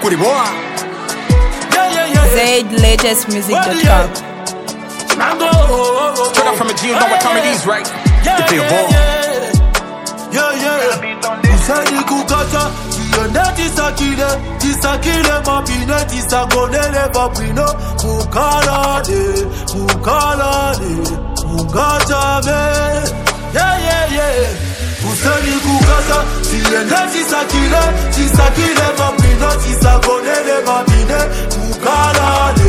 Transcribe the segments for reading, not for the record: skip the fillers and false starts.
Kuri boa. ZLatestmusic.com. Straight up from a G, you know what time it is, right? You feel bored. Usani kukata Yone tisakile mapine tisagonele papino Mukalane Mungachame Usani kukata Yone tisakile mapino tisagonele mapine Mukalane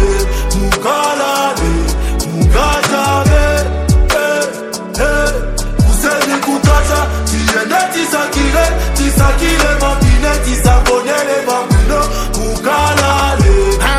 Mungachame Usani kukata Yone tisakile mapine tisagonele mapino Mukalane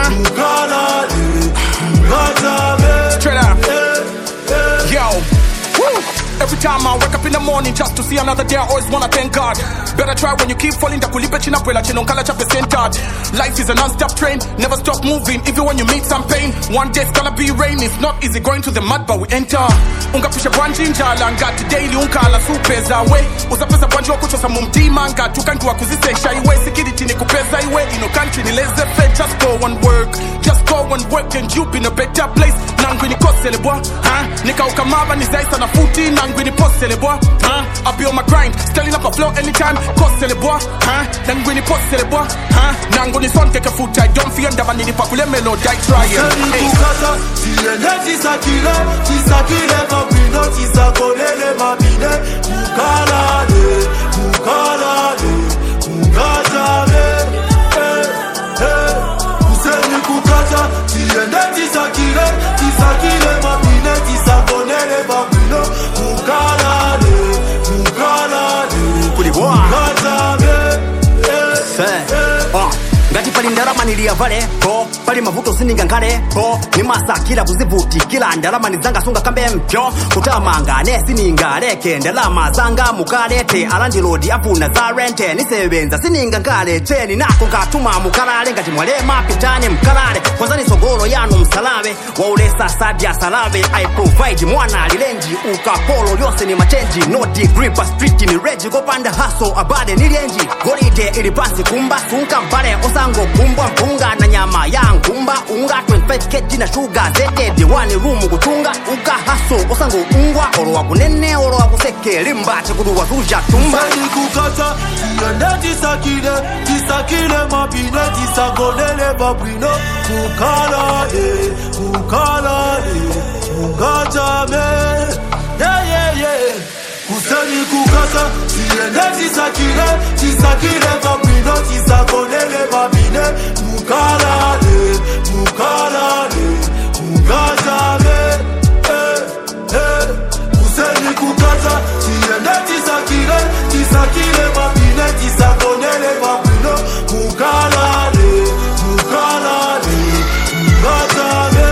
Mungachame. Straight up. Yo. Woo. Every time I wake up in the morning just to see another day, I always wanna thank God. Better try when you keep falling, da kulipe china kwela chino nkala chape centered. Life is a non-stop train, never stop moving, even when you meet some pain. One day it's gonna be rain, it's not easy going to the mud, but we enter. Unga pisha banji njala, ngati daily unkala supeza we. Uzapesa banji wa kuchosa mumtima, ngati ukantu wa kuzisesha iwe. Security ni kupeza iwe, ino country ni leze fe. Just go and work and you be in a better place. Nangwi ni kosele boy, nika ukamaba ni zaisa na futi. Nangwi ni posele boy, I be on my grind, styling up a flow anytime. Kosele boy, nangwi ni posele boy, nangu ni son take a foot. I don't fear ndaba nini pakule melody I try it. Kukata, tiene tisakile mapino tisagonele mapine Mukalane Mungachame. Useni kukata, tiene tisakile mapine tisagonele mapino Mukalane Kuri boa. Mungachame. Ngati pali ndalama niliyavale po pali mavuto sininga nkale po ni masakila kuzivuti kila ndalama nizanga sunga kambe mpyo kutamanga sininga leke ndalama zanga mukalete alandilodi afuna za rente nisebenza sininga nkale teni nako ngatuma mukalale ngati mwalema pitani mkalale kwanza ni sogolo yanu msalave waulesa sadia salave I provide mwana lilenji ukapolo lyose ni machenji no degree pa street ni reji kopanda haso abade nilienji golite ilipasi kumba sunka mbale osango kumbwa mpunga na nyama ya ngumba unga 25 kg na sugar zete diwani room kutunga uka haso osango ungwa oro wa kunene oro wa kuseke limba chikudu wa zuja tumba. Usani kukata Yone tisakile mapine tisagonele mapino Mukalane Mungachame. Usani kukata Yone tisakile mapino tisagonele mapine Mukalane Mungachame. Useni kukata Yone tisakile mapine tisagonele mapino Mukalane Mungachame.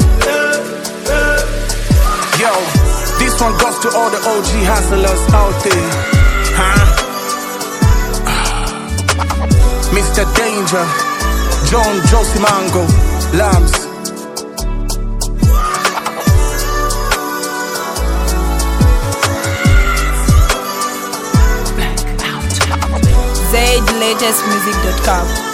Yo, this one goes to all the OG hustlers out there, Mr. Danger, John Josie Mango, Lambs. ZLatestmusic.com.